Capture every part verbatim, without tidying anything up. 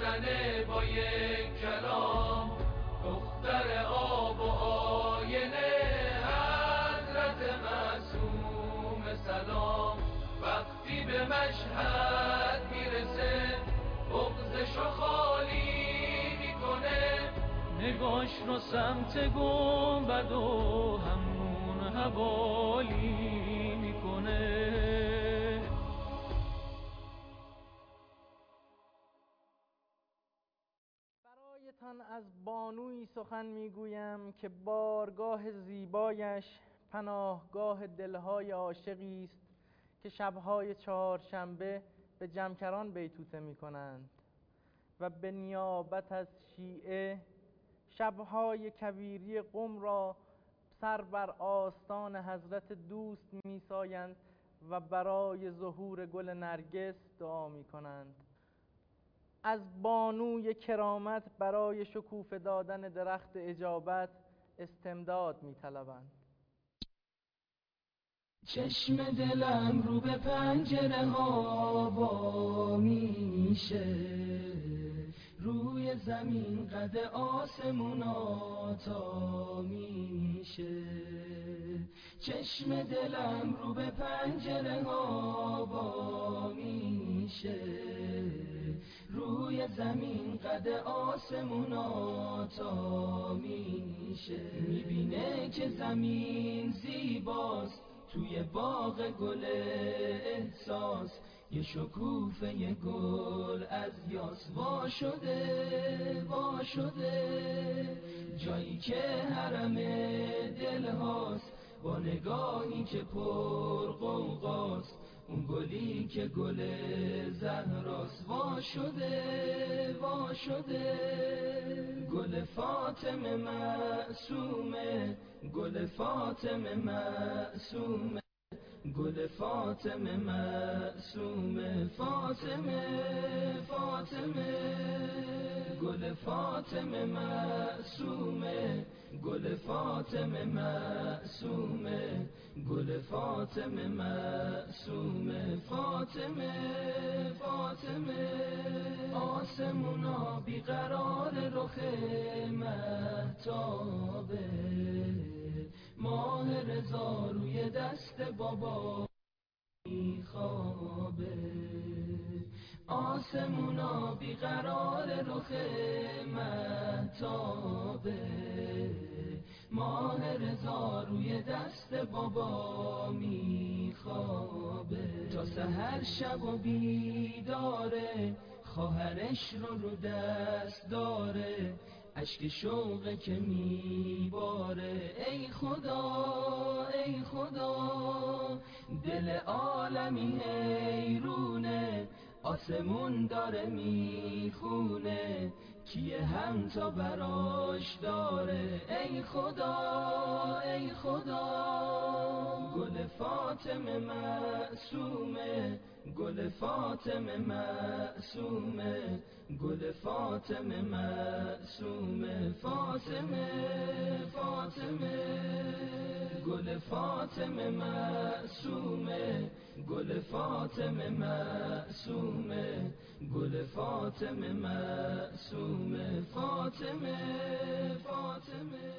میزنه با یک کلام، دختر آب و آینه حضرت معصوم سلام. وقتی به مشهد میرسه بغضشو خالی میکنه، نگاش رو سمت گنبد و همون حوالی میکنه. برایتان از بانویی سخن میگویم که بارگاه زیبایش پناهگاه دلهای عاشقی است که شبهای چهارشنبه به جمکران بیتوته میکنند و به نیابت از شیعه شبهای کویری قم را سر بر آستان حضرت دوست میسایند و برای ظهور گل نرگس دعا میکنند. از بانوی کرامت برای شکوفه دادن درخت اجابت استمداد میطلبند. چشم دلم رو به پنجره ها وا میشه، روی زمین قد آسمونا تا میشه. چشم دلم رو به پنجره ها وا میشه، روی زمین قد آسمونا تا میشه. میبینه که زمین زیباست توی باغ گل احساس، یه شکوفه یه گل از یاس وا شده وا شده. جایی که حرم دل هاست با نگاهی که پر غوغاست، اون گلی که گل زهراست وا شده وا شده. گل فاطمه معصومه، گل فاطمه معصومه، گل فاطمه معصومه. فاطمه فاطمه گل فاطمه معصومه، گل فاطمه معصومه، گل فاطمه معصومه. فاطمه فاطمه آسمونا بیقرار رخ مهتابه، ماه رضا روی دست بابا میخوابه. آسمونا بیقرار رخ مهتابه، ماه رضا روی دست بابا میخوابه. تا سحر شب و بیداره، خواهرش رو رو دست داره، اشک شوقه که میباره. ای خدا ای خدا دل عالمی حیرونه، آسمون داره میخونه، کیه هم تا براش داره. ای خدا ای خدا گل فاطمه معصومه، گل فاطمه معصومه، گل فاطمه معصومه. فاطمه فاطمه گل فاطمه معصومه، گل فاطمه معصومه، گل فاطمه معصومه. فاطمه فاطمه.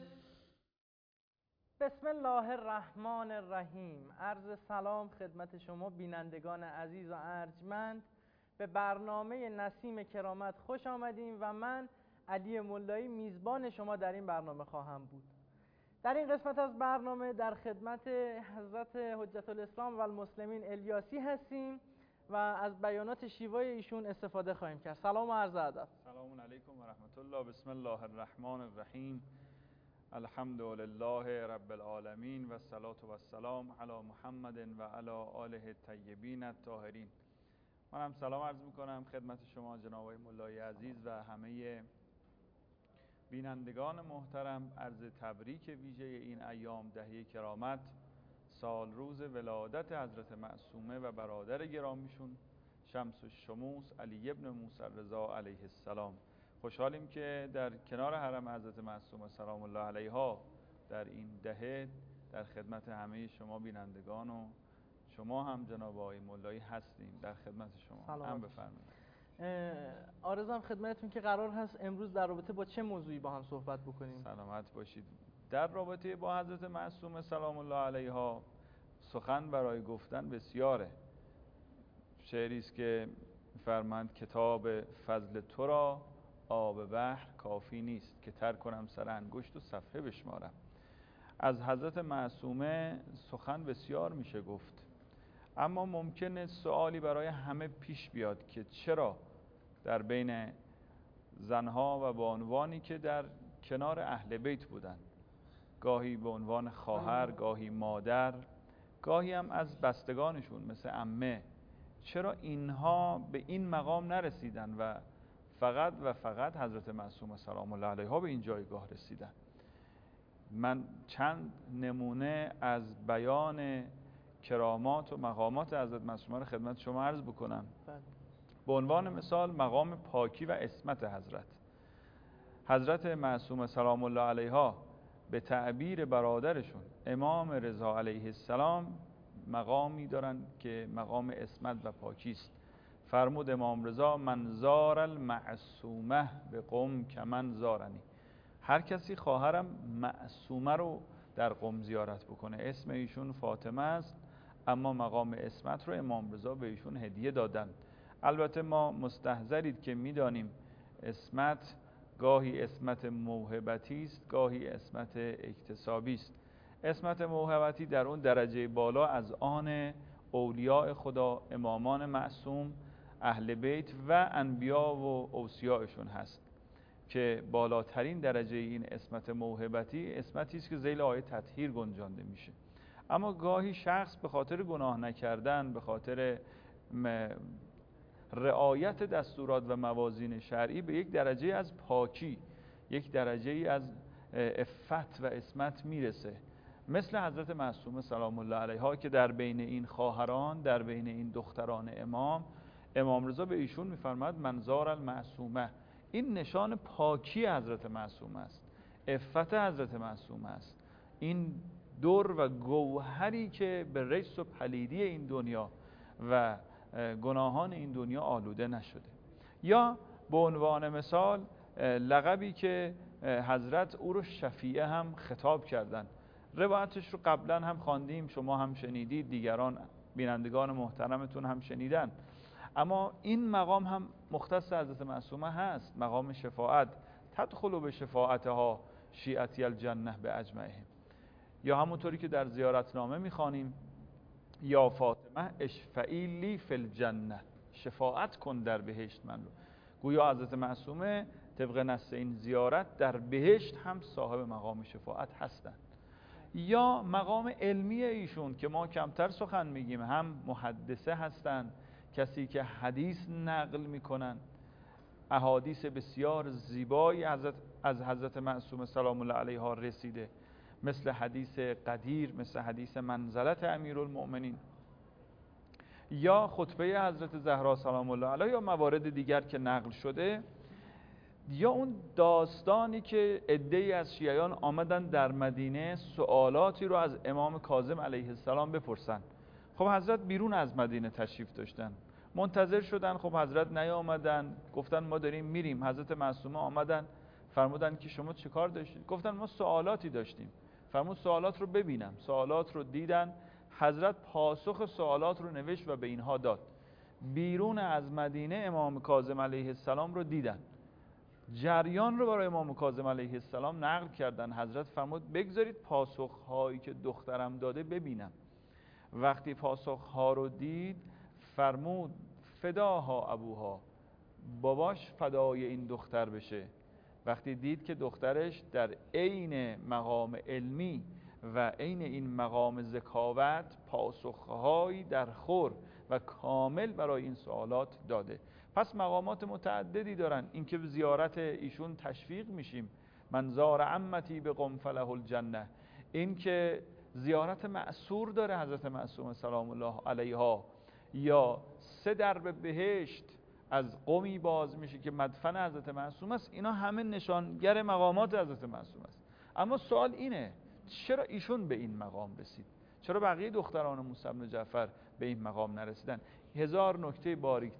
بسم الله الرحمن الرحیم. عرض سلام خدمت شما بینندگان عزیز و ارجمند. به برنامه نسیم کرامت خوش آمدیم و من علی ملایی میزبان شما در این برنامه خواهم بود. در این قسمت از برنامه در خدمت حضرت حجت الاسلام و المسلمین الیاسی هستیم و از بیانات شیوای ایشون استفاده خواهیم کرد. سلام و عرض ادب. سلام علیکم و رحمت الله. بسم الله الرحمن الرحیم. الحمد لله رب العالمین و الصلاة و السلام علی محمد و علی آله الطیبین الطاهرین. من هم سلام عرض میکنم خدمت شما جناب آقای ملایی عزیز و همه بینندگان محترم. عرض تبریک ویژه این ایام دهه کرامت، سال روز ولادت حضرت معصومه و برادر گرامیشون شمس الشموس علی ابن موسی رضا علیه السلام. خوشحالیم که در کنار حرم حضرت معصومه سلام الله علیها در این دهه در خدمت همه شما بینندگان و شما هم جناب آقای ملایی هستیم. در خدمت شما هم بفرمایید. آرزوام خدمتتون که قرار هست امروز در رابطه با چه موضوعی با هم صحبت بکنیم. سلامت باشید. در رابطه با حضرت معصومه سلام الله علیها سخن برای گفتن بسیاره. شعری است که فرماند کتاب فضل تو را آب بحر کافی نیست که تر کنم سر انگشت و صفحه بشمارم. از حضرت معصومه سخن بسیار میشه گفت، اما ممکنه سوالی برای همه پیش بیاد که چرا در بین زنها و به عنوانی که در کنار اهل بیت بودن، گاهی به عنوان خواهر، گاهی مادر، گاهی هم از بستگانشون مثل عمه، چرا اینها به این مقام نرسیدن و فقط و فقط حضرت معصومه سلام الله علیها به این جایگاه رسیدن؟ من چند نمونه از بیان کرامات و مقامات حضرت معصومه رو خدمت شما عرض بکنم. به عنوان مثال مقام پاکی و عصمت حضرت حضرت معصومه سلام الله علیها به تعبیر برادرشون امام رضا علیه السلام مقامی دارن که مقام عصمت و پاکی است. فرمود امام رضا من زار المعصومه به قم کمن زارنی. هر کسی خواهرم معصومه رو در قم زیارت بکنه. اسم ایشون فاطمه است، اما مقام عصمت رو امام رضا به ایشون هدیه دادن. البته ما مستحضرید که میدانیم عصمت گاهی عصمت موهبتی است، گاهی عصمت اکتسابی است. عصمت موهبتی در اون درجه بالا از آن اولیاء خدا، امامان معصوم، اهل بیت و انبیا و اوصیاءشون هست که بالاترین درجه این عصمت موهبتی عصمتی است که ذیل آیه تطهیر گنجانده میشه. اما گاهی شخص به خاطر گناه نکردن، به خاطر رعایت دستورات و موازین شرعی به یک درجه از پاکی، یک درجه از عفت و عصمت میرسه، مثل حضرت معصومه سلام الله علیها که در بین این خواهران، در بین این دختران امام، امام رضا به ایشون میفرماد من زار المعصومه. این نشان پاکی حضرت معصومه است، عفت حضرت معصومه است. این دور و گوهری که به رجس و پلیدی این دنیا و گناهان این دنیا آلوده نشده. یا به عنوان مثال لقبی که حضرت او رو شفیعه هم خطاب کردن. روایتش رو قبلا هم خواندیم، شما هم شنیدید، دیگران بینندگان محترمتون هم شنیدن. اما این مقام هم مختص حضرت معصومه هست، مقام شفاعت. تدخلوا به شفاعتها شیعتی الجنه به اجمعهم. یا همونطوری که در زیارتنامه میخوانیم یا فاطمه اشفعی لی فی الجنه، شفاعت کن در بهشت من رو. گویا حضرت معصومه طبق نص این زیارت در بهشت هم صاحب مقام شفاعت هستند. یا مقام علمی ایشون که ما کمتر سخن میگیم، هم محدثه هستند، کسی که حدیث نقل میکنن، احادیث بسیار زیبایی حضرت از حضرت معصومه سلام الله علیها رسیده، مثل حدیث قدیر، مثل حدیث منزلت امیرالمؤمنین، یا خطبه حضرت زهرا سلام الله علیها، یا موارد دیگر که نقل شده. یا اون داستانی که عده‌ای از شیعیان آمدن در مدینه سوالاتی رو از امام کاظم علیه السلام بپرسن. خب حضرت بیرون از مدینه تشریف داشتن، منتظر شدن، خب حضرت نیامدن، گفتن ما داریم میریم. حضرت معصومه آمدن، فرمودن که شما چه کار داشتید؟ گفتن ما سوالاتی داشتیم. فرمود سوالات رو ببینم. سوالات رو دیدن، حضرت پاسخ سوالات رو نوشت و به اینها داد. بیرون از مدینه امام کاظم علیه السلام رو دیدن، جریان رو برای امام کاظم علیه السلام نقل کردن. حضرت فرمود بگذارید پاسخهایی که دخترم داده ببینم. وقتی پاسخها رو دید فرمود فداها ابوها، باباش فدای این دختر بشه. وقتی دید که دخترش در عین مقام علمی و عین این مقام ذکاوت پاسخهایی در خور و کامل برای این سوالات داده. پس مقامات متعددی دارن. این که زیارت ایشون تشویق میشیم، من زار عمتی به قم فله الجنه. این که زیارت معصور داره حضرت معصومه سلام الله علیها، یا سه درب بهشت از قمی باز میشه که مدفن حضرت معصومه است. اینا همه نشانگر مقامات حضرت معصومه است. اما سوال اینه چرا ایشون به این مقام رسید؟ چرا بقیه دختران موسی بن جعفر به این مقام نرسیدن؟ هزار نکته باریکتر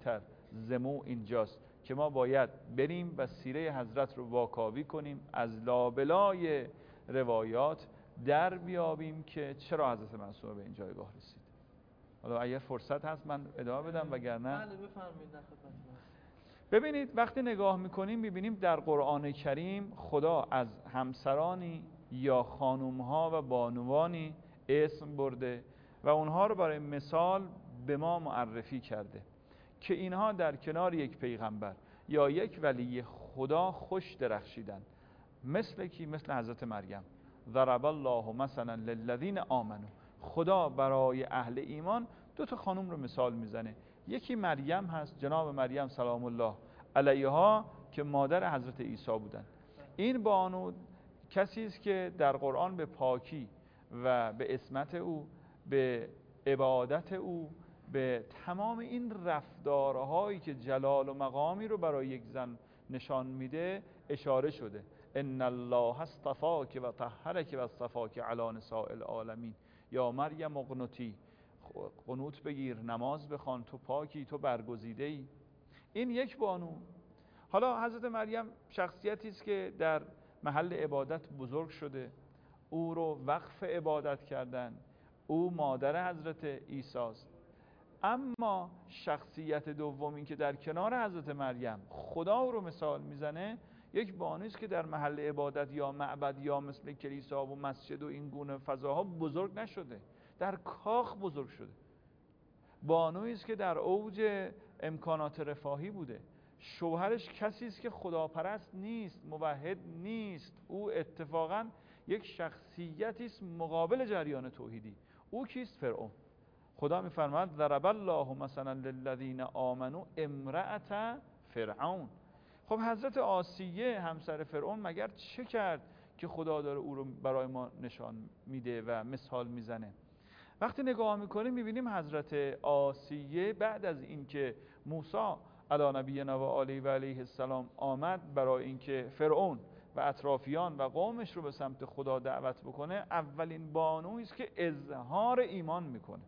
زمو اینجاست که ما باید بریم و سیره حضرت رو واکاوی کنیم، از لابلای روایات در بیابیم که چرا حضرت معصومه به این جایگاه رسید. حالا اگه فرصت هست من ادامه بدم، وگرنه بله بفرمایید. در خدمتتون. ببینید وقتی نگاه میکنیم میبینیم در قرآن کریم خدا از همسرانی یا خانومها و بانوانی اسم برده و اونها رو برای مثال به ما معرفی کرده که اینها در کنار یک پیغمبر یا یک ولی خدا خوش درخشیدن. مثل کی؟ مثل حضرت مریم. ضرب الله مثلا للذین آمنوا. خدا برای اهل ایمان دو تا خانم رو مثال میزنه. یکی مریم هست، جناب مریم سلام الله علیها که مادر حضرت عیسی بودن. این بانو کسی است که در قرآن به پاکی و به عصمت او، به عبادت او، به تمام این رفتارهایی که جلال و مقامی رو برای یک زن نشان میده اشاره شده. ان الله اصطفاک و طهرک و اصطفاک علی نساء العالمین. یا مریم اقنتی، قنوت بگیر، نماز بخوان، تو پاکی، تو برگزیده ای. این یک بانو. حالا حضرت مریم شخصیتی است که در محل عبادت بزرگ شده، او رو وقف عبادت کردن، او مادر حضرت عیسی است. اما شخصیت دومی که در کنار حضرت مریم خدا رو مثال میزنه، یک بانویی است که در محل عبادت یا معبد یا مثل کلیسا و مسجد و این گونه فضاها بزرگ نشده، در کاخ بزرگ شده. بانویی است که در اوج امکانات رفاهی بوده. شوهرش کسی است که خداپرست نیست، موحد نیست. او اتفاقا یک شخصیتی است مقابل جریان توحیدی. او کیست؟ فرعون. خدا میفرماید ضرب الله مثلا للذین آمنوا امرأة فرعون. خب حضرت آسیه همسر فرعون مگر چه کرد که خدا داره او رو برای ما نشان میده و مثال میزنه؟ وقتی نگاه میکنیم میبینیم حضرت آسیه بعد از اینکه موسی علی نبینا و آله و علیه السلام آمد برای اینکه فرعون و اطرافیان و قومش رو به سمت خدا دعوت بکنه، اولین بانویی است که اظهار ایمان میکنه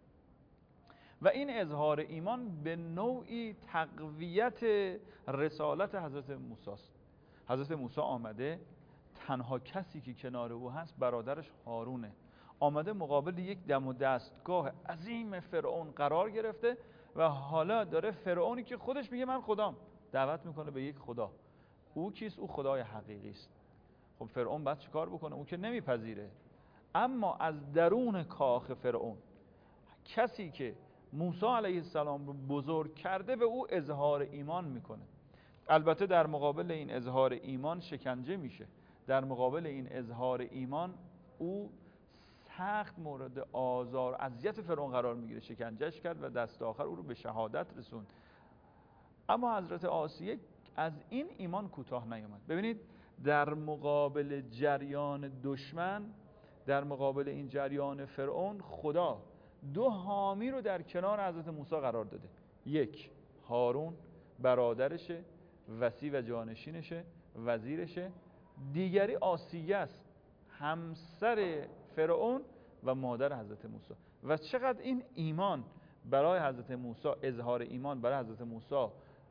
و این اظهار ایمان به نوعی تقویت رسالت حضرت موسی است. حضرت موسی آمده، تنها کسی که کنار او هست برادرش هارونه، آمده مقابل یک دم و دستگاه عظیم فرعون قرار گرفته و حالا داره فرعونی که خودش میگه من خدام دعوت میکنه به یک خدا. او کیست؟ او خدای حقیقی است. خب فرعون باید چیکار بکنه؟ او که نمیپذیره. اما از درون کاخ فرعون کسی که موسی علیه السلام رو بزرگ کرده به او اظهار ایمان میکنه. البته در مقابل این اظهار ایمان شکنجه میشه. در مقابل این اظهار ایمان او سخت مورد آزار اذیت فرعون قرار میگیره، شکنجهش کرد و دست آخر او رو به شهادت رسوند. اما حضرت آسیه از این ایمان کوتاه نیامد. ببینید در مقابل جریان دشمن، در مقابل این جریان فرعون، خدا دو حامی رو در کنار حضرت موسی قرار داده. یک هارون برادرشه، وصی و جانشینشه، وزیرشه. دیگری آسیه است، همسر فرعون و مادر حضرت موسی. و چقدر این ایمان برای حضرت موسی، اظهار ایمان برای حضرت موسی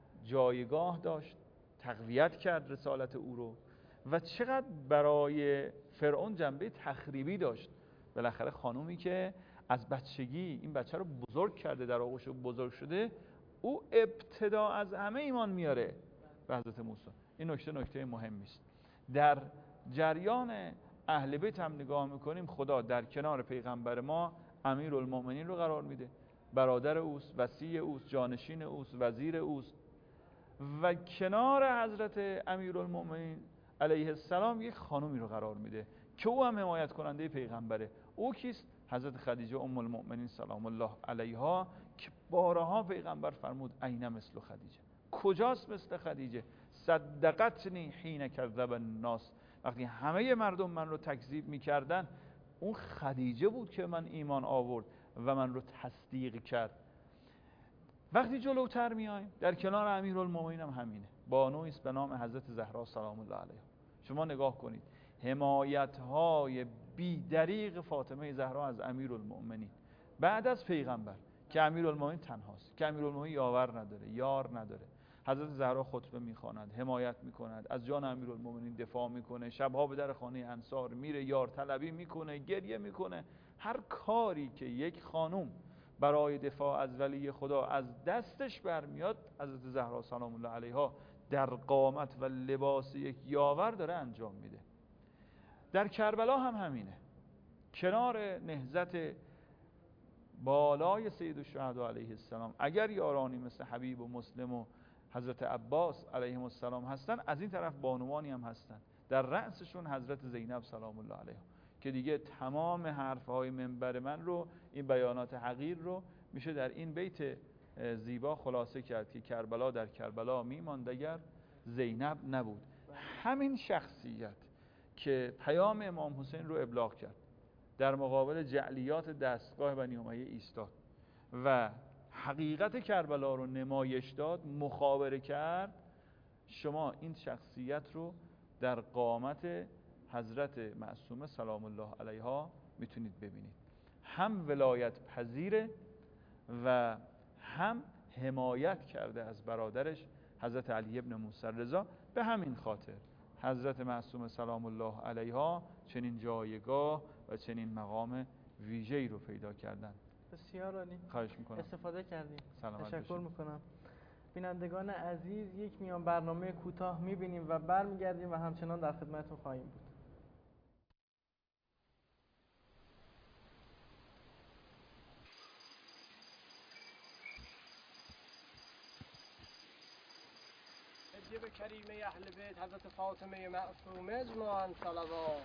جایگاه داشت، تقویت کرد رسالت او رو، و چقدر برای فرعون جنبه تخریبی داشت. بالاخره خانومی که از بچگی این بچه رو بزرگ کرده، در آغوش بزرگ شده، او ابتدا از همه ایمان میاره به حضرت موسی. این نکته نکته مهمی است. در جریان اهل بیت هم نگاه میکنیم، خدا در کنار پیغمبر ما امیرالمؤمنین رو قرار میده، برادر اوست، وصی اوست، جانشین اوست، وزیر اوست، و کنار حضرت امیرالمؤمنین علیه السلام یک خانومی رو قرار میده که او هم حمایت کننده پیغمبره. او کیست؟ حضرت خدیجه ام المؤمنین سلام الله علیها، که بارها پیغمبر فرمود عین مثل خدیجه. کجاست مثل خدیجه؟ صدقتنی حین کذب الناس. وقتی همه مردم من رو تکذیب میکردن، اون خدیجه بود که من ایمان آورد و من رو تصدیق کرد. وقتی جلوتر میایم در کنار امیرالمؤمنین هم همینه، بانویی است به نام حضرت زهرا سلام الله علیها. شما نگاه کنید حمایت‌های بی‌دریغ فاطمه زهرا از امیرالمؤمنین بعد از پیغمبر که امیرالمومنین تنهاست، که امیرالمومنین یاور نداره، یار نداره. حضرت زهرا خطبه میخواند، حمایت میکند، از جان امیرالمومنین دفاع میکنه، شبها به در خانه انصار میره، یار طلبی میکنه، گریه میکنه. هر کاری که یک خانوم برای دفاع از ولی خدا از دستش برمیاد، حضرت زهرا سلام الله علیها در قامت و لباس یک یاور داره انجام میده. در کربلا هم همینه. کنار نهضت بالای سید الشهدا علیه السلام اگر یارانی مثل حبیب و مسلم و حضرت عباس علیهم السلام هستن، از این طرف بانوانی هم هستن، در رأسشون حضرت زینب سلام الله علیها، که دیگه تمام حرفهای منبر من رو، این بیانات حقیر رو میشه در این بیت زیبا خلاصه کرد که کربلا در کربلا میماند اگر زینب نبود. همین شخصیت که پیام امام حسین رو ابلاغ کرد، در مقابل جعلیات دستگاه بنی امیه ایستاد و حقیقت کربلا رو نمایش داد، مخابره کرد، شما این شخصیت رو در قامت حضرت معصومه سلام الله علیها میتونید ببینید. هم ولایت پذیره و هم حمایت کرده از برادرش حضرت علی ابن موسی رضا. به همین خاطر حضرت معصومه سلام الله علیها چنین جایگاه و چنین مقام ویژه‌ای رو پیدا کردن. بسیار عالی. خواهش میکنم. استفاده کردیم. تشکر بشید. میکنم. بینندگان عزیز، یک میان برنامه کوتاه میبینیم و برمیگردیم و همچنان در خدمتتون خواهیم بود. به کریمه اهل بیت حضرت فاطمه معصومه اجماعاً صلوات.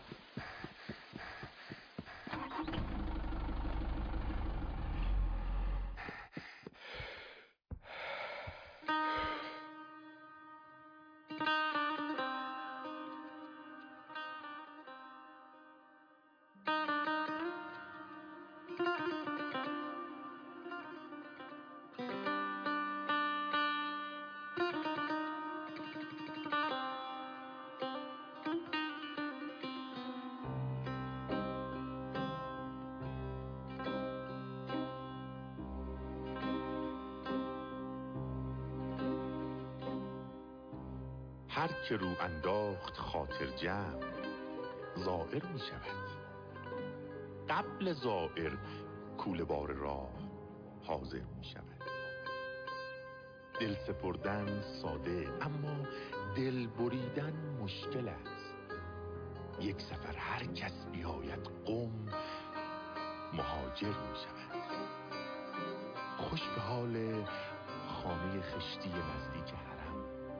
هر که رو انداخت خاطر جمع زائر می شود. قبل زائر کوله بار راه حاضر می شود. دل سپردن ساده، اما دل بریدن مشکل است. یک سفر هر کس بیاید قم مهاجر می شود. خوش به حال خانه خشتی نزدیک حرم،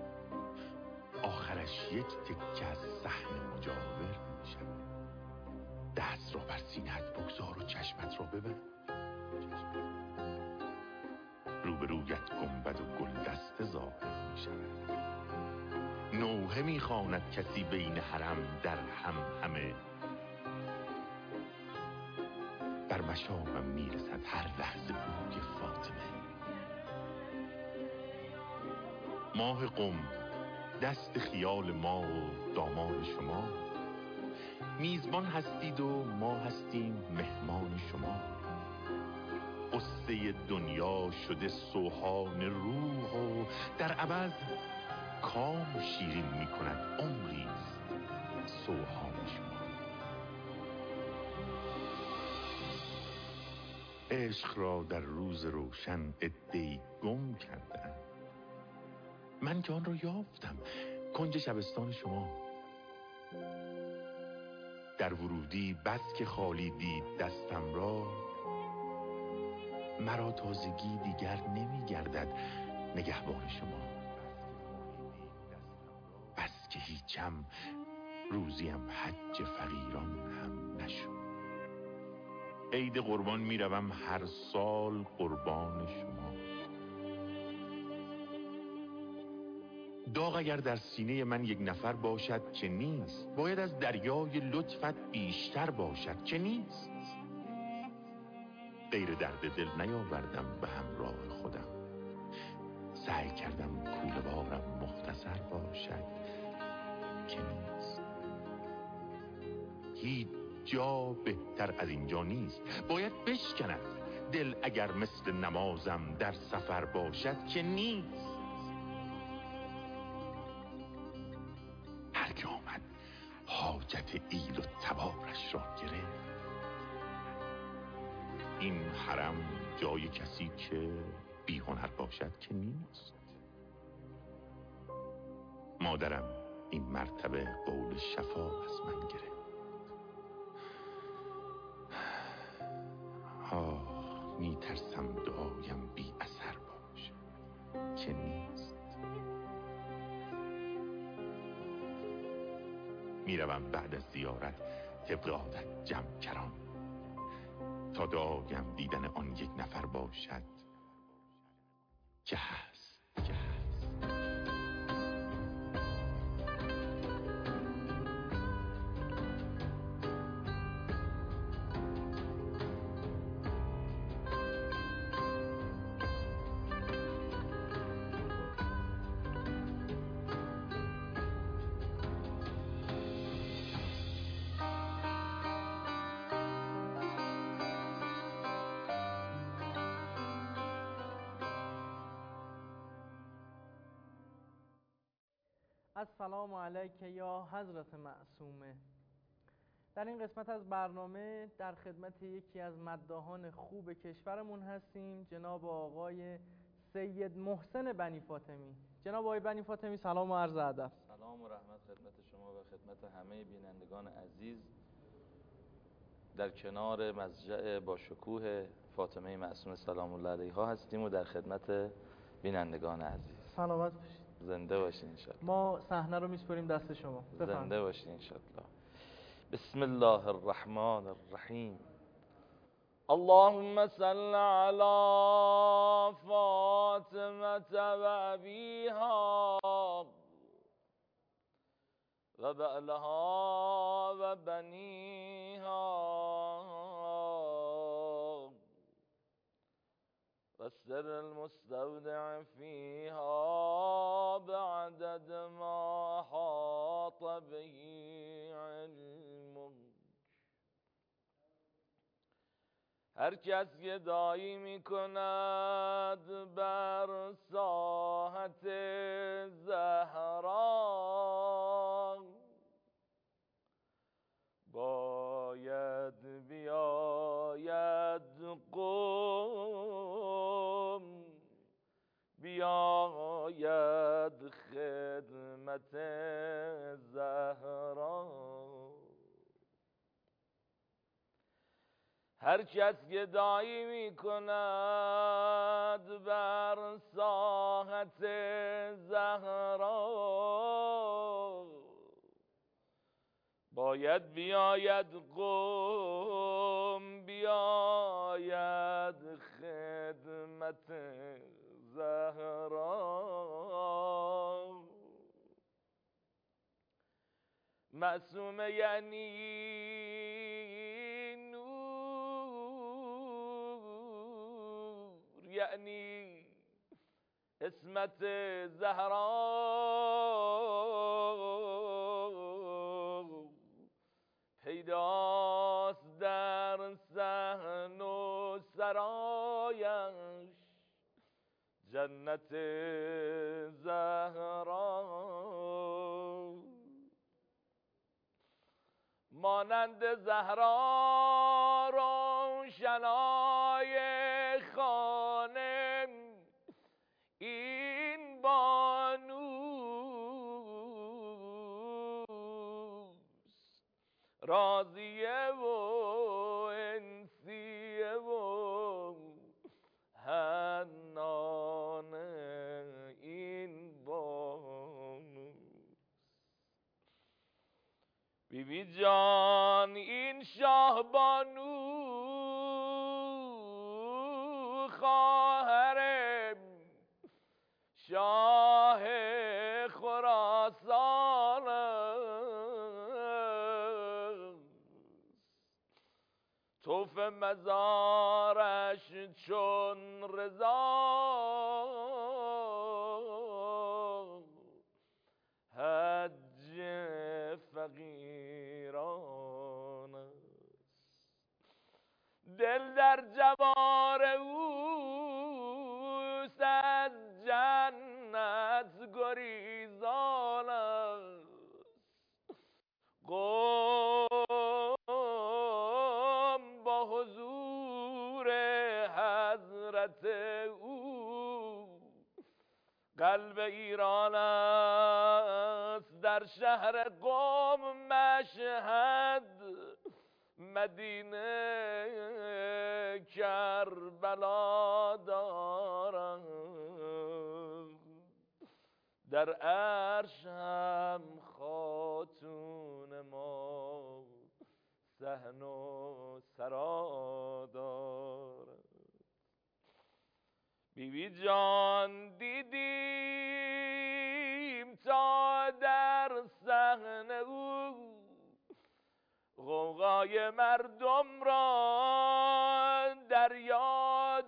آخرش یک تکه از صحن مجاور می شود. دست را بر سینه‌ات بگذار و چشمت را ببند. روبرویت گنبد و گلدسته ظاهر می شود. نوحه می خواند کسی بین حرم در هم همه. بر مشامم می رسد هر لحظه بوی فاطمه. ماه قم دست خیال ما و دامان شما. میزبان هستید و ما هستیم مهمان شما. قصه دنیا شده سوهان روح و در عوض کام شیرین می کند عمریست سوهان شما. عشق را در روز روشن عده‌ای گم کردند. من که آن را یافتم کنج شبستان شما. در ورودی بس که خالی دید دستم را، مرا تازگی دیگر نمی گردد نگهبان شما. بس که هیچم روزیم حج فقیران هم نشد. عید قربان می روم هر سال قربان شما. داغ اگر در سینه من یک نفر باشد که نیست، باید از دریای لطفت بیشتر باشد که نیست. غیر درد دل نیاوردم به همراه خودم. سعی کردم کوله بارم مختصر باشد که نیست. هیچ جا بهتر از اینجا نیست. باید بشکند دل اگر مثل نمازم در سفر باشد که نیست. هر که آمد حاجت ایل و تبارش را گرفت. این حرم جای کسی که بی هنر باشد که نیست. مادرم این مرتبه قول شفا از من گرفت. آه می ترسم دعایم بی اثر باشه که نیست. می روم بعد از زیارت طبق عادت جمع کران تا دعایم دیدن آن یک نفر باشد که هست که هست. السلام علیک یا حضرت معصومه. در این قسمت از برنامه در خدمت یکی از مداحان خوب کشورمون هستیم، جناب آقای سید محسن بنی فاطمی. جناب آقای بنی فاطمی سلام و عرض ادب. سلام و رحمت خدمت شما و خدمت همه بینندگان عزیز. در کنار مضجع با شکوه فاطمه معصومه سلام الله علیها هستیم و در خدمت بینندگان عزیز. سلامت باشید. زنده باشین انشاءالله. ما صحنه رو میسپاریم دست شما. زنده باشین انشاءالله. بسم الله الرحمن الرحیم. اللهم صل علی فاطمه و ابیها و بعلها و بنیها و السر المستودع فيها بعدد ما حاط به علمك. هر کس گدایی می کند بر ساحت زهرا باید بیاید قوم بیاید خدمت زهرا. هر کس گدایی می کند بر ساحت زهرا باید بیاید قوم بیاید خدمت زهرا. معصومه یعنی نور، یعنی اسمت زهرا. پیداست در صحن و سرایش جنت زهرا. مانند زهرا روشنای خانه این بانوست، راضیه و انسیه و حنانه این بانوست. بی بی جان این شاه بانو خواهر شاه خراسان است. طوف مزارش چون رضا حج فقیران است. دل در جوار خیزان است. قم با حضور حضرت او. قلب ایران است در شهر قم مشهد، مدینه کربلا دارد. در عرش هم خاتون ما صحن و سرا دارد. بیبی جان دیدیم تا در صحن او، غوغای مردم را در یاد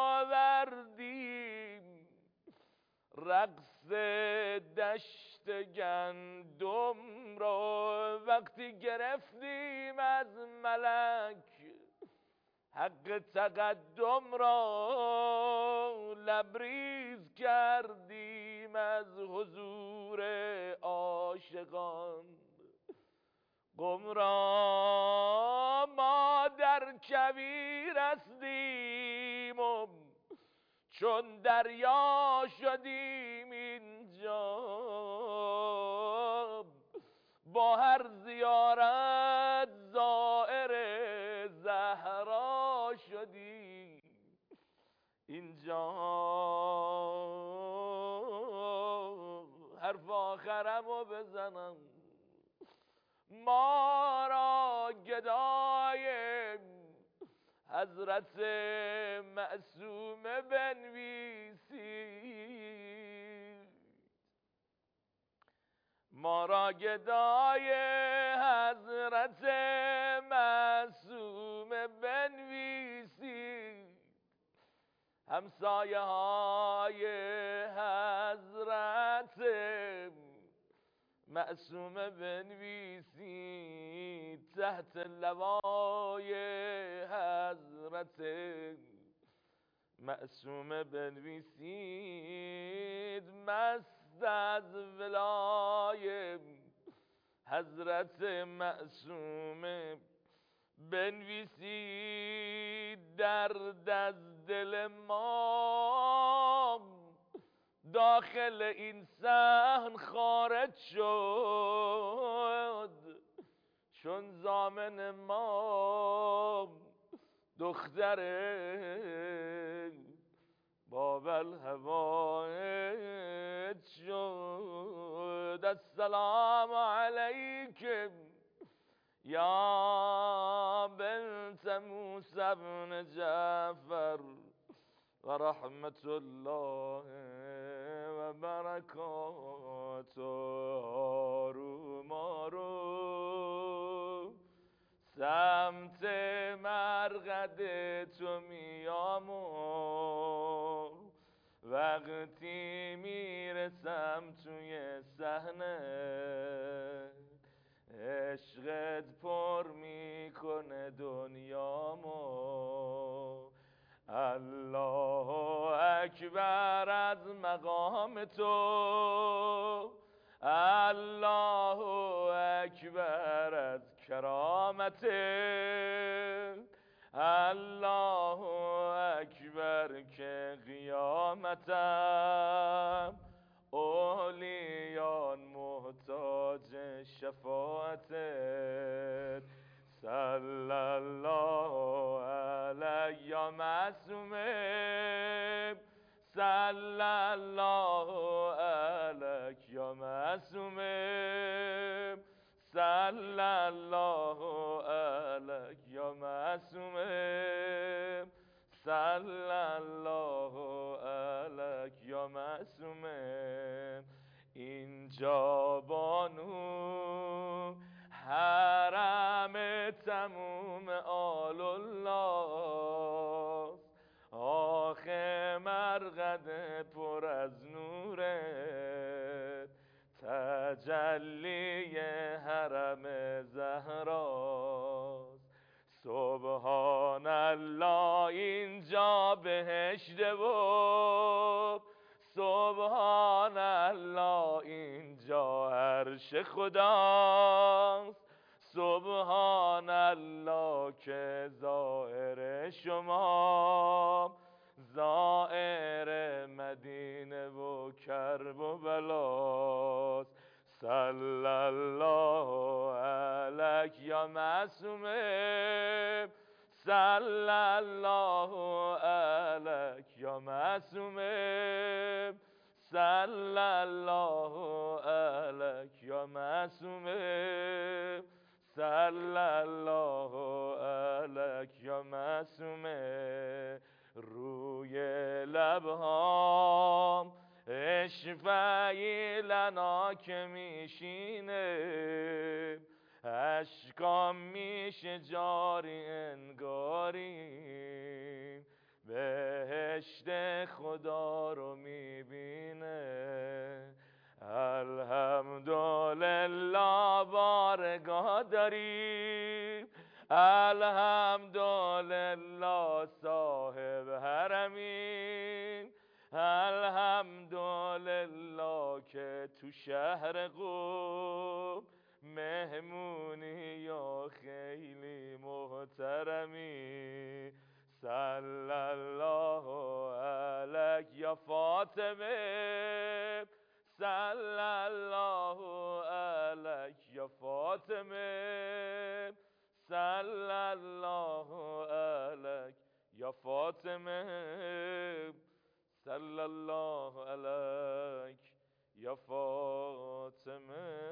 آوردیم. رقص دشت گندم را وقتی گرفتیم از ملک، حق تقدم را لبریز کردیم از حضور عاشقان. قم را ما در کویر هستیم و چون دریا شدیم اینجا. با هر زیارت زائر زهرا شدیم اینجا. حرف آخرمو بزنم، ما را گدای حضرت معصومه بنویسید. ما را گدای حضرت معصومه بنویسید. همسایه های حضرت معصومه بنویسید. تحت لوای حضرت معصومه بنویسید. مست از ولای حضرت معصومه بنویسید. درد از دل ما داخل این صحن خارج شد، چون ضامن ما دختر باب الهوایج شد. السلام علیکم یا بنت موسی بن جعفر و رحمت الله و برکاته. آروم آروم سمت مرقد تو میام و وقتی میرسم توی صحنه، عشقت پر میکنه دنیامو. الله اکبر از مقام تو، الله اکبر از کرامت، الله اکبر که قیامتم اولیان محتاج شفاعتت. صلی الله علی یا معصومه، صلی الله علیک یا معصومه، صلی الله علیک یا معصومه، صلی الله علیک یا معصومه. اینجا بانو حرم تموم آل الله، آخه مرقد پر از نورت، تجلی حرم زهراست. سبحان الله اینجا بهشت و سبحان الله اینجا عرش خداست، سبحان الله که ظاهر شما زائر مدینه و کرب و بلاست. صلی الله علیک یا معصومه، صلی الله علیک یا معصومه، صلی الله علیک یا معصومه، صلی الله علیک یا معصومه. روی لبهام اشفعی لنا که میشینه، اشکام میشه جاری انگاریم، بهشت خدا رو میبینه. الحمدلله بارگاه داریم، الحمدلله صاحب حرمین، الحمدلله که تو شهر قم مهمونی یا خیلی محترمی. صلی الله علیک یا فاطمه، صلی الله علیک یا فاطمه، صلی الله علیک یا فاطمه، صلی الله علیک یا فاطمه.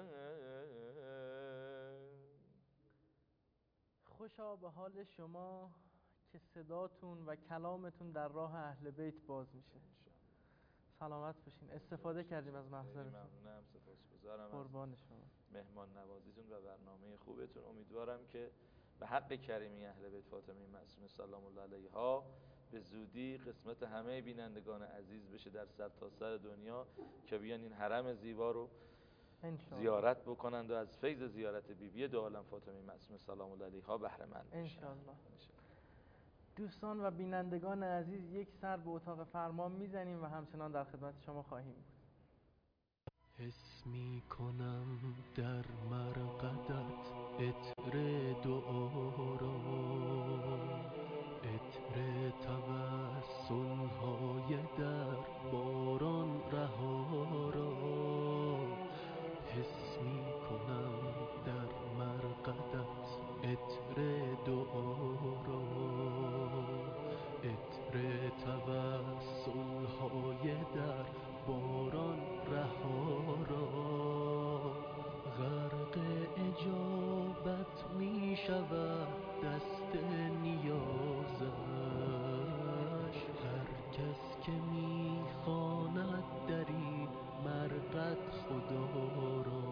خوشا به حال شما که صداتون و کلامتون در راه اهل بیت باز میشه. سلامت باشین. استفاده کردیم از محضرتون. ممنونم، سپاسگزارم قربان از شما، مهمان نوازیتون و برنامه خوبتون. امیدوارم که به حق کریمی اهل بیت فاطمه معصومه سلام الله علیها به زودی قسمت همه بینندگان عزیز بشه در سرتاسر دنیا که بیان این حرم زیبا رو زیارت بکنند و از فیض زیارت بیبی دو عالم فاطمه معصومه سلام الله علیها بهره مند بشن. انشاءالله. دوستان و بینندگان عزیز، یک سر به اتاق فرمان میزنیم و همچنان در خدمت شما خواهیم بود. حس می کنم در مرقدت عطر دعا را، عطر توسل های در باران رها را. حس می کنم در مرقدت عطر دعا را، عطر توسل های در باران رها را. غرق اجابت می شود دست نیازش، هر کس که می خواند دری مرقد خدا را.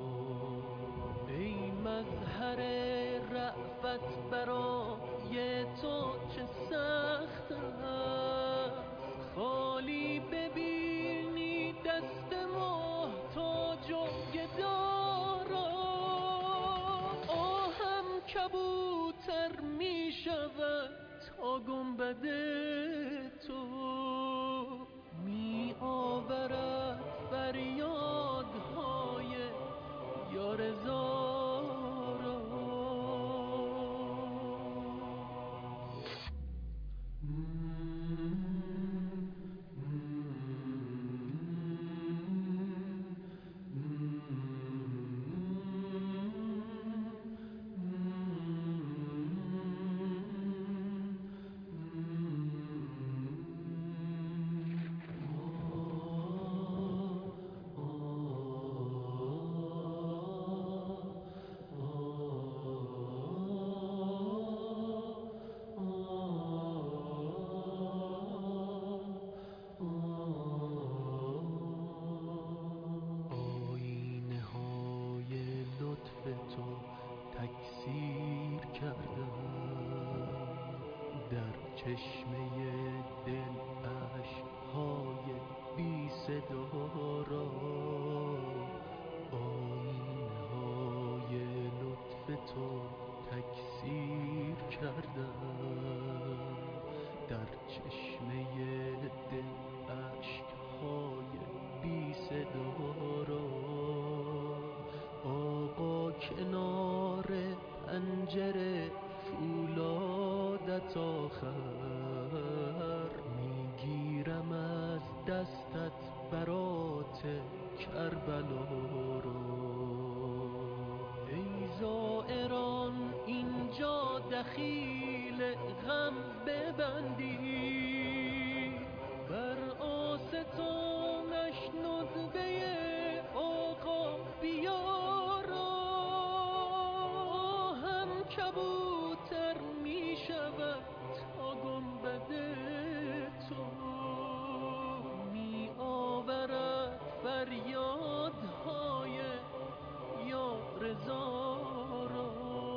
ای مظهر رأفت برای تو چه سخت است، خالی ببینی دست محتاج و گدا را. آهم کبوتر می شود تا گنبد تو، می آورد فریادهای یار زارا. کنار پنجره فولادت آخر میگیرم از دستت برات کربلا رو. ای زائران اینجا دخیل غم ببندی، بر آستانش ندبه آقا بیارا. هم کبوتر می شود تا گنبد تو، می آورد فریادهای یار زارا.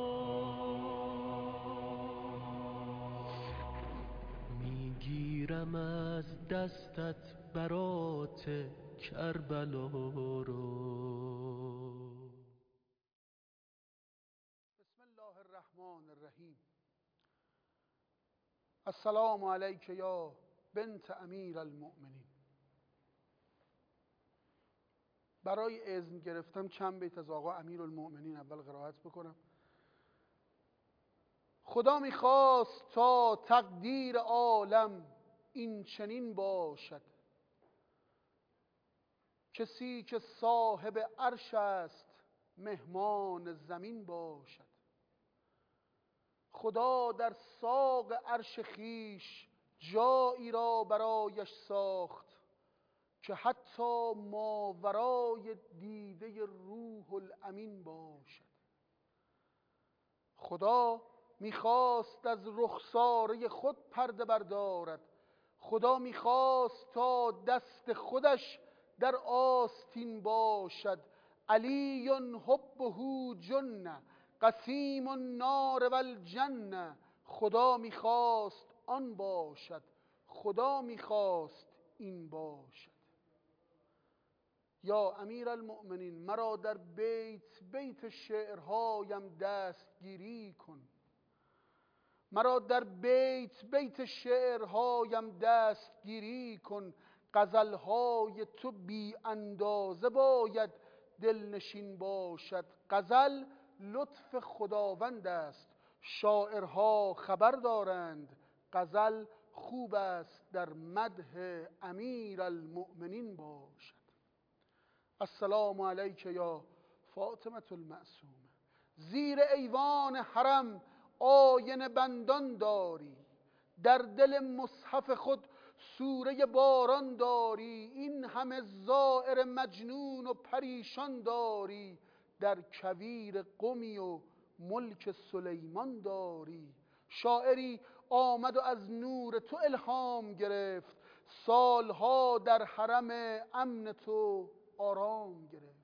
میگیرم از دستت برات کربلا رو. بسم الله الرحمن الرحیم. السلام علیک یا بنت امیر المؤمنین. برای اذن گرفتم چند بیت از آقا امیر المؤمنین اول قرائت بکنم. خدا میخواست تا تقدیر عالم این چنین باشد، کسی که صاحب عرش است مهمان زمین باشد. خدا در ساق عرش خیش جایی را برایش ساخت که حتی ماورای دیده روح الامین باشد. خدا میخواست از رخساره خود پرده بردارد. خدا میخواست تا دست خودش در آستین باشد. علی حبه جنه قسیم النار و الجنه. خدا میخواست آن باشد، خدا میخواست این باشد. یا امیر المؤمنین، مرا در بیت بیت شعرهایم دستگیری کن. مرا در بیت بیت شعرهایم دستگیری کن. غزلهای تو بی اندازه باید دلنشین باشد. غزل لطف خداوند است، شاعرها خبر دارند. غزل خوب است در مدح امیر المؤمنین باشد. السلام علیک یا فاطمه المعصومه. زیر ایوان حرم آینه بندان داری، در دل مصحف خود سوره باران داری. این همه زائر مجنون و پریشان داری، در کویر قمی و ملک سلیمان داری. شاعری آمد و از نور تو الهام گرفت، سالها در حرم امن تو آرام گرفت.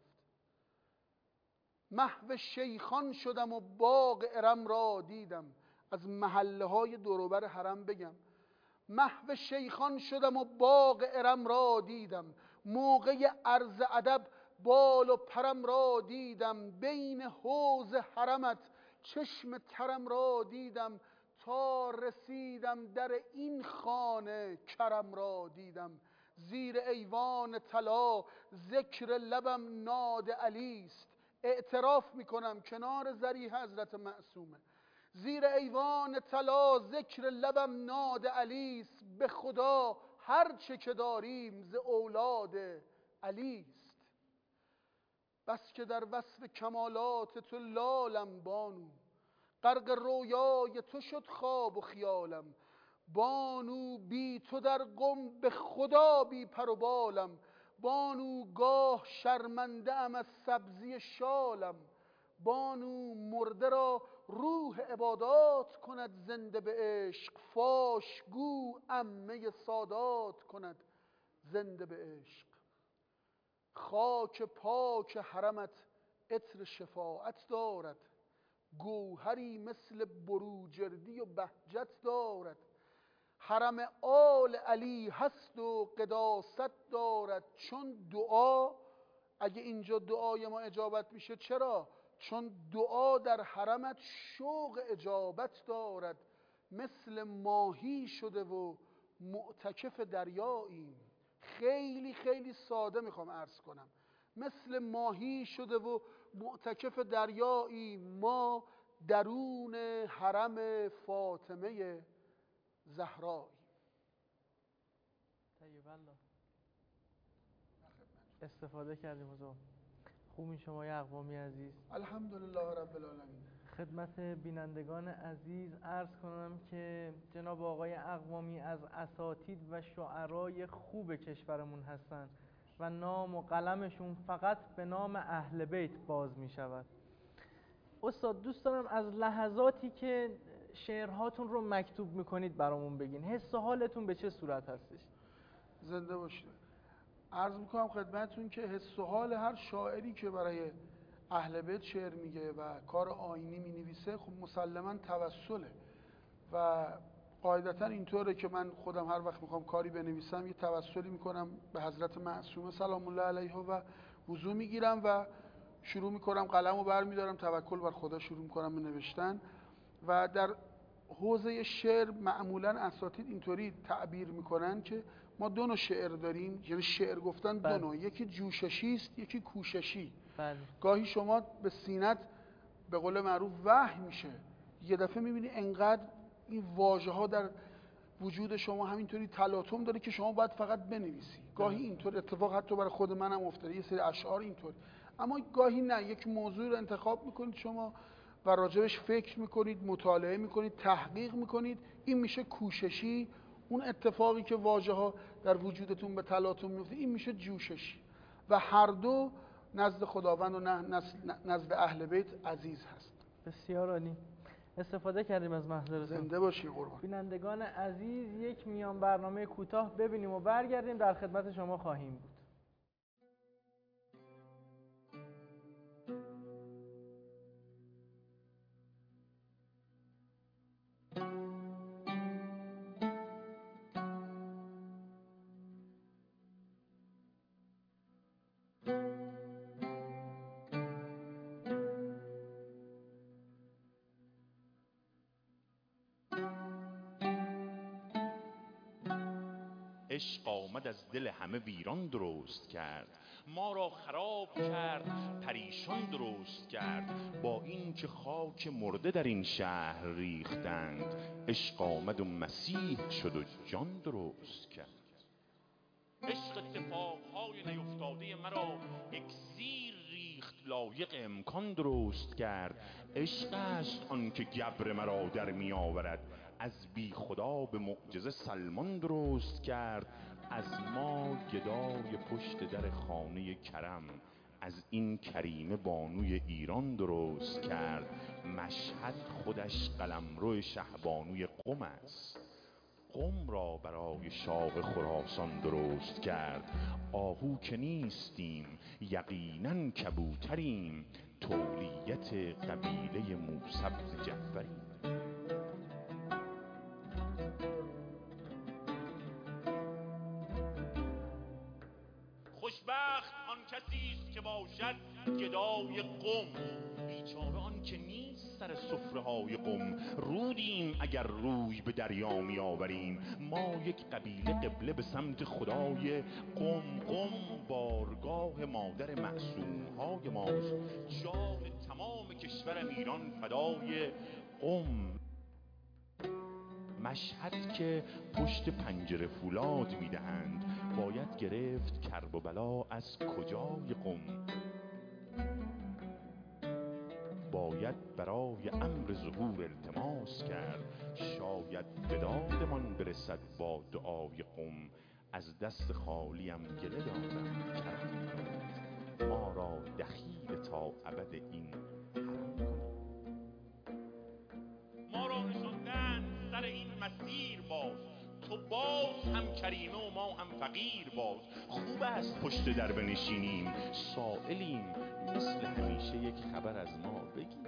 محو شیخان شدم و باغ ارم را دیدم. از محله های دوروبر حرم بگم. محو شیخان شدم و باغ ارم را دیدم. موقع عرض ادب بال و پرم را دیدم. بین حوض حرمت چشم ترم را دیدم. تا رسیدم در این خانه کرم را دیدم. زیر ایوان طلا ذکر لبم ناد علی است. اعتراف میکنم کنار ضریح حضرت معصومه. زیر ایوان طلا ذکر لبم ناد علی است. به خدا هر چه که داریم ز اولاد علی است. بس که در وصف کمالات تو لالم بانو، غرق رویای تو شد خواب و خیالم. بانو بی تو در قم به خدا بی پر و بالم. بانو گاه شرمنده ام از سبزی شالم. بانو مرده را روح عبادات کند زنده به عشق. فاش گو عمه سادات کند زنده به عشق. خاک پاک حرمت عطر شفاعت دارد، گوهری مثل بروجردی و بهجت دارد. حرم آل علی هست و قداست دارد. چون دعا، اگه اینجا دعای ما اجابت میشه چرا؟ چون دعا در حرمت شوق اجابت دارد. مثل ماهی شده و معتکف دریاییم. خیلی خیلی ساده میخوام عرض کنم. مثل ماهی شده و معتکف دریایی ما درون حرم فاطمه زهرایی. طیب الله. استفاده کردیم از اون. خوبی شما ی اقوامی عزیز؟ الحمدلله رب العالمین. خدمت بینندگان عزیز عرض کنم که جناب آقای اقوامی از اساتید و شعرای خوب کشورمون هستن و نام و قلمشون فقط به نام اهل بیت باز می شود. استاد دوست دارم از لحظاتی که شعرهاتون رو مکتوب میکنید برامون بگین. حس و حالتون به چه صورت هستش؟ زنده باشید. عرض میکنم خدمتتون که حس و حال هر شاعری که برای اهل بیت شعر میگه و کار آیینی مینویسه خب مسلما توسله و قاعدتا اینطوره که من خودم هر وقت میخوام کاری بنویسم یه توسلی میکنم به حضرت معصومه سلام الله علیها و وضو میگیرم و شروع میکنم قلمو برمیدارم، توکل بر خدا شروع میکنم به نوشتن. و در حوزه شعر معمولا اساتید اینطوری تعبیر میکنن که ما دو نوع شعر داریم، یعنی شعر گفتن دو نوع، یکی جوششی است یکی کوششی. بله. گاهی شما به سینت به قول معروف وحی میشه، یه دفعه میبینی انقدر این واژه ها در وجود شما همینطوری تلاطم داره که شما باید فقط بنویسی. گاهی اینطور اتفاق حتی برای خود منم افتاده، یه سری اشعار اینطور. اما گاهی نه، یک موضوع رو انتخاب میکنید شما و راجبش فکر میکنید، مطالعه میکنید، تحقیق میکنید، این میشه کوششی. اون اتفاقی که واژه ها در وجودتون به تلاطم میفته این میشه جوششی. و هر دو نزد خداوند و نزد اهل بیت عزیز هست. بسیار عالی. استفاده کردیم از محضرتون. زنده باشی قربان. بینندگان عزیز یک میان برنامه کوتاه ببینیم و برگردیم در خدمت شما خواهیم بود. عشق آمد از دل همه ویران درست کرد، ما را خراب کرد پریشان درست کرد. با این که خاک مرده در این شهر ریختند، عشق آمد و مسیح شد و جان درست کرد. عشق اتفاقهای نیفتاده مرا اکسیر ریخت، لایق امکان درست کرد. عشق است آن که گبر مرا در می آورد، از بی خدا به معجزه سلمان درست کرد. از ما گدای پشت در خانه کرم، از این کریمه بانوی ایران درست کرد. مشهد خودش قلمرو شهبانوی قم است، قم را برای شاه خراسان درست کرد. آهو که نیستیم یقینا کبوتریم، تولیت قبیله موسی بن جعفریم. خوشبخت آن کسی است که باشد گدای قم، بیچاره آن که نیست سر سفره های قم. رودیم اگر روی به دریا می آوریم، ما یک قبیله قبله به سمت خدای قم. قم بارگاه مادر معصوم های ماست، جان تمام کشورم ایران فدای قم. مشهد که پشت پنجره فولاد میدهند، باید گرفت کرب و بلا از کجای قم. باید برای امر ظهور التماس کرد، شاید به دادمان برسد با دعای قم. از دست خالیم گله دارم کرم کنید، ما را دخیل تا ابد این حرم کنید. ما را نشاندند سر این مسیر باز، تو باز هم کریمه و ما هم فقیر باز. خوب است پشت در بنشینیم، سائلیم مثل همیشه یک خبر از ما بگیر.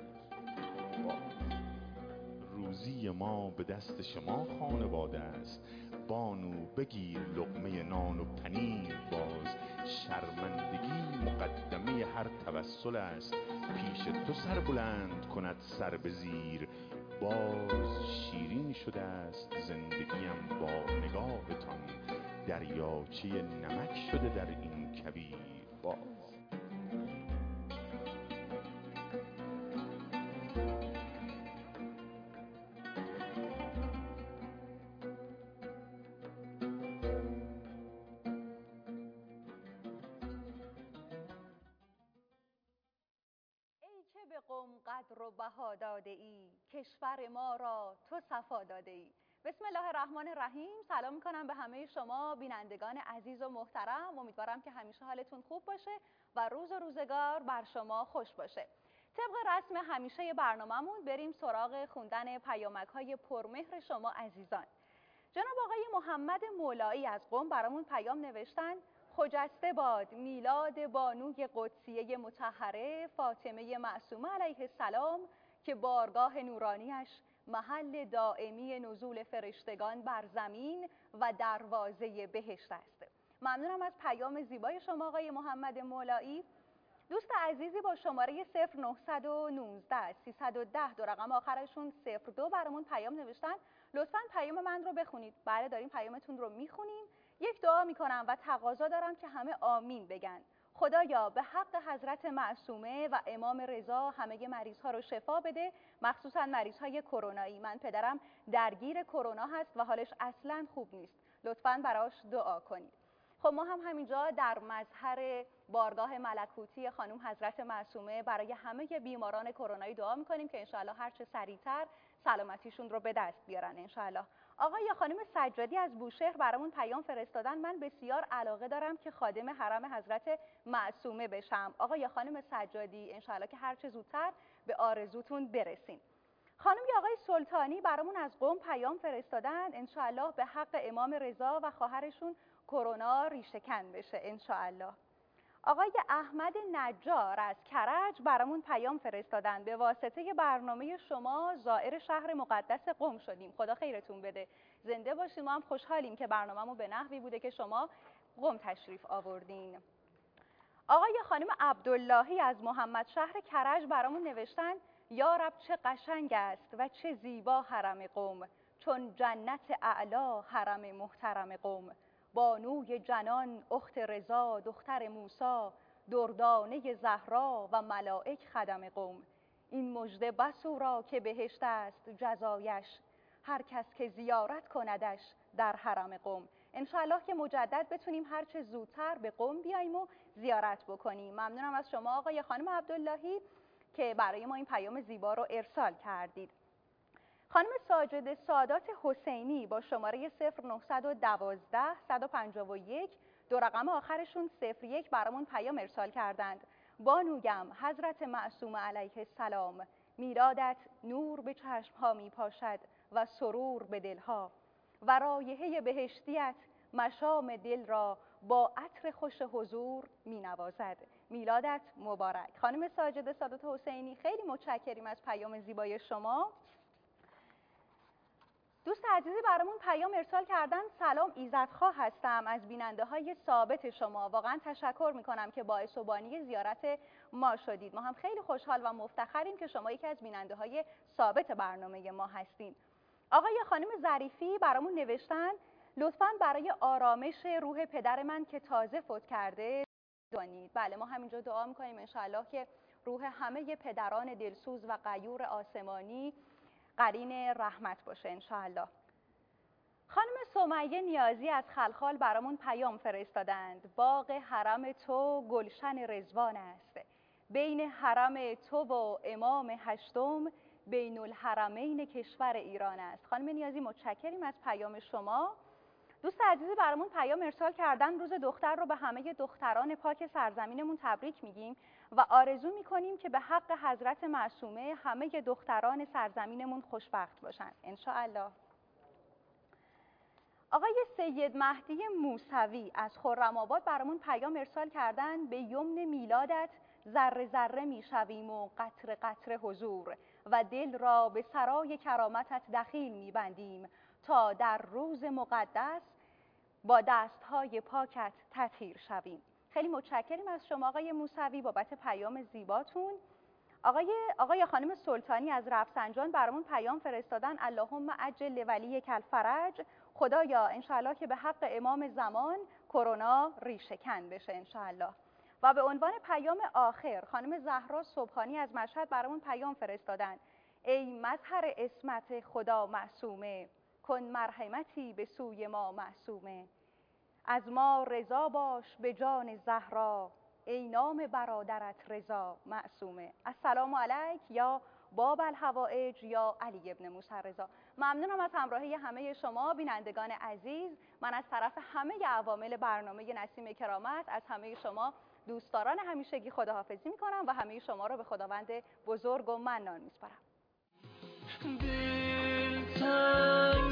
روزی ما به دست شما خانواده است، بانو بگیر لقمه نان و پنیر باز. شرمندگی مقدمه هر توسل است، پیش تو سر بلند کند سر به زیر. باز شیرین شده است زندگیم با نگاهتان، دریاچه نمک شده در این کویر باز. به قم قدر و بها داده ای، کشور ما را تو صفا داده ای. بسم الله الرحمن الرحیم. سلام میکنم به همه شما بینندگان عزیز و محترم. امیدوارم که همیشه حالتون خوب باشه و روز و روزگار بر شما خوش باشه. طبق رسم همیشه برنامه‌مون بریم سراغ خوندن پیامک‌های پرمهر شما عزیزان. جناب آقای محمد مولایی از قم برامون پیام نوشتن: خجسته باد میلاد بانوی قدسیه مطهره فاطمه معصومه علیه السلام که بارگاه نورانیش محل دائمی نزول فرشتگان بر زمین و دروازه بهشت است. ممنونم از پیام زیبای شما آقای محمد مولایی. دوست عزیزی با شماره صفر نه یک نه سیصد و ده دو رقم آخرشون صفر دو برامون پیام نوشتن. لطفاً پیام من رو بخونید. بله داریم پیامتون رو میخونیم. یک دعا میکنم و تقاضا دارم که همه آمین بگن. خدایا به حق حضرت معصومه و امام رضا همه مریض ها رو شفا بده، مخصوصا مریض های کرونایی. من پدرم درگیر کرونا هست و حالش اصلاً خوب نیست. لطفاً براش دعا کنید. خب ما هم همینجا در مظهر بارگاه ملکوتی خانم حضرت معصومه برای همه بیماران کرونایی دعا میکنیم که انشاءالله هر چه سریعتر سلامتیشون رو به دست بیارن انشاءالله. آقا یا خانم سجادی از بوشهر برامون پیام فرستادن: من بسیار علاقه دارم که خادم حرم حضرت معصومه بشم. آقا یا خانم سجادی انشاءالله که هر چه زودتر به آرزوتون برسین. خانم یا آقای سلطانی برامون از قم پیام فرستادن: انشاءالله به حق امام رضا و خواهرشون کرونا ریشه‌کن بشه انشاءالله. آقای احمد نجار از کرج برامون پیام فرستادن: به واسطه برنامه شما زائر شهر مقدس قم شدیم. خدا خیرتون بده. زنده باشیم. ما هم خوشحالیم که برنامه‌مون به نحوی بوده که شما قم تشریف آوردین. آقای خانم عبداللهی از محمد شهر کرج برامون نوشتن: یا رب چه قشنگ است و چه زیبا حرم قم، چون جنت اعلا حرم محترم قم. بانوی جنان اخت رضا دختر موسی، دردانه زهرا و ملائک خدم قم. این مژده بس او را که بهشت است جزایش، هر کس که زیارت کندش در حرم قم. انشاءالله که مجدد بتونیم هر چه زودتر به قم بیاییم و زیارت بکنیم. ممنونم از شما آقای خانم عبداللهی که برای ما این پیام زیبا رو ارسال کردید. خانم ساجد سادات حسینی با شماره صفر نه یک دو صد و پنجاه و یک دو رقم آخرشون صفر یک برامون پیام ارسال کردند: بانویم حضرت معصومه علیه السلام، میلادت نور به چشمها می پاشد و سرور به دلها، و رایحه بهشتیت مشام دل را با عطر خوش حضور می نوازد. میلادت مبارک. خانم ساجد سادات حسینی خیلی متشکریم از پیام زیبای شما. دوست عزیزی برامون پیام ارسال کردن: سلام، ایزدخواه هستم، از بیننده های ثابت شما. واقعا تشکر میکنم که باعث و بانی زیارت ما شدید. ما هم خیلی خوشحال و مفتخریم که شما یکی از بیننده های ثابت برنامه ما هستین. آقای خانم ظریفی برامون نوشتن: لطفاً برای آرامش روح پدر من که تازه فوت کرده دعایید. بله ما همینجا دعا میکنیم انشاءالله که روح همه پدران دلسوز و غیور آسمانی قرین رحمت باشه انشاءالله. خانم سمیه نیازی از خلخال برامون پیام فرستادند: باغ حرم تو گلشن رضوان است، بین حرم تو و امام هشتم بین الحرمین کشور ایران است. خانم نیازی متشکریم از پیام شما. دوست عزیزی برامون پیام ارسال کردن: روز دختر رو به همه دختران پاک سرزمینمون تبریک میگیم و آرزو میکنیم که به حق حضرت معصومه همه دختران سرزمینمون خوشبخت باشن انشاءالله. آقای سید مهدی موسوی از خرم‌آباد برامون پیام ارسال کردن: به یمن میلادت ذره ذره میشویم و قطره قطره حضور، و دل را به سرای کرامتت دخیل میبندیم تا در روز مقدس با دستهای پاکت تطهیر شویم. خیلی متشکریم از شما آقای موسوی بابت پیام زیباتون. آقای آقای خانم سلطانی از رفسنجان برامون پیام فرستادن: اللهم عجل ولیک الفرج. خدایا انشاءالله که به حق امام زمان کرونا ریشه‌کن بشه انشاءالله. و به عنوان پیام آخر خانم زهرا صبحانی از مشهد برامون پیام فرستادن: ای مظهر عصمت خدا معصومه، کن مرحمتی به سوی ما معصومه. از ما رضا باش به جان زهرا، ای نام برادرت رضا معصومه. السلام علیک یا باب الحوائج یا علی ابن موسی رضا. ممنونم از همراهی همه شما بینندگان عزیز. من از طرف همه عوامل برنامه نسیم کرامت از همه شما دوستداران همیشگی خداحافظی میکنم و همه شما را به خداوند بزرگ و منان میسپارم.